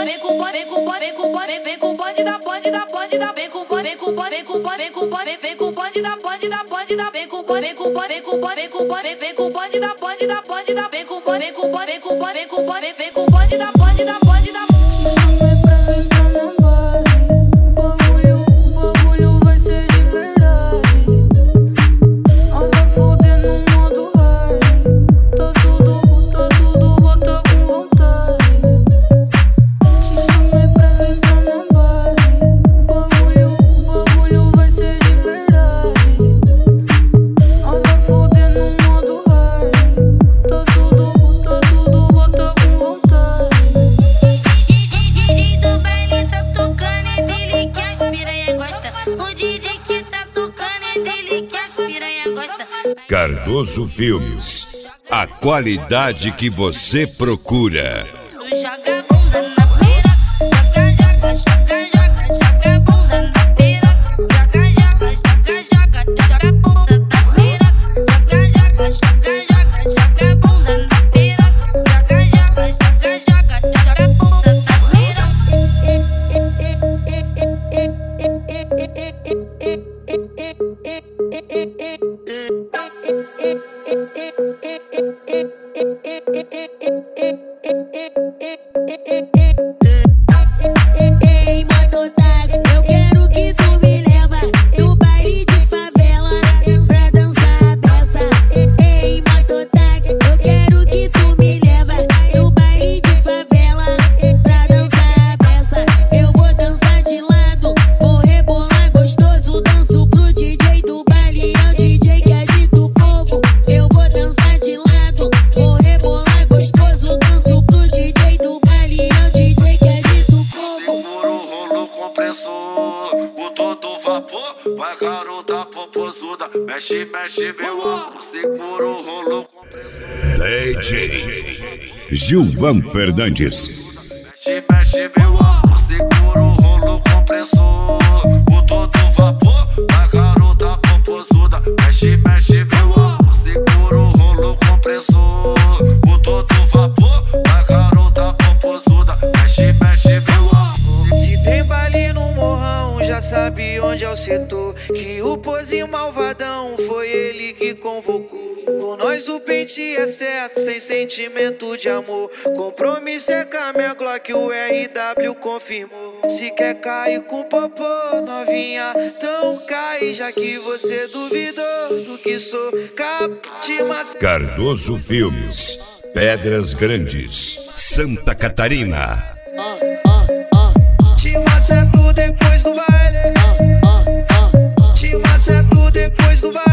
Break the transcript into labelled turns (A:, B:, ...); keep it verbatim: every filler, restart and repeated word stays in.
A: vem com bonde, vem com bonde, vem com bonde, vem com bonde da bonde da bonde da vem com bonde, vem com bonde, vem com bonde, vem com bonde, vem com bonde da bonde da bonde da vem com bonde, vem com bonde, vem com bonde, vem com bonde, vem com bonde da bonde da bonde da vem com bonde, vem com bonde, vem com bonde, vem com bonde, vem com bonde da bonde da bonde da
B: Cardoso Filmes, a qualidade que você procura.
A: Joga a bunda na pira, joga, joga, joga, joga a bunda na pira, joga, joga, joga, joga, joga a bunda na pira, joga, joga, joga, joga, joga a bunda na pira, joga, joga, joga, joga, joga a bunda na pira.
C: Ei, mototáxi, eu quero que tu me leva no baile de favela pra dançar a beça. Ei, mototáxi, eu quero que tu me leva no baile de favela pra dançar a beça. Eu vou dançar de lado, vou rebolar gostoso, danço pro D J do baile, é o D J que agita o povo. Eu vou dançar de lado, vou rebolar gostoso, danço pro D J do baile, é o D J que agita o povo.
D: Segura o rolo compressor, o todo vapor, vai garota popozuda, mexe, mexe meu amor. Segura o rolo compressor,
B: D J Gilvan Fernandes.
D: mexe, mexe meu amor. Segura o rolo compressor, o todo vapor, vai garota popozuda, mexe, mexe meu amor. Segura o rolo compressor, o todo vapor, vai garota popozuda, mexe, mexe meu amor.
E: Se tem baile no morrão, já sabe onde é o setor. Que o pozinho malvadão foi ele que convocou. Com nós o pente é certo, sem sentimento de amor. Compromisso é com a minha Glock, o R W confirmou. Se quer cair com popô, novinha, então cai. Já que você duvidou do que sou capaz de matar.
B: Cardoso Filmes, Pedras Grandes, Santa Catarina.
E: Te maceto depois do baile. Te maceto depois do baile.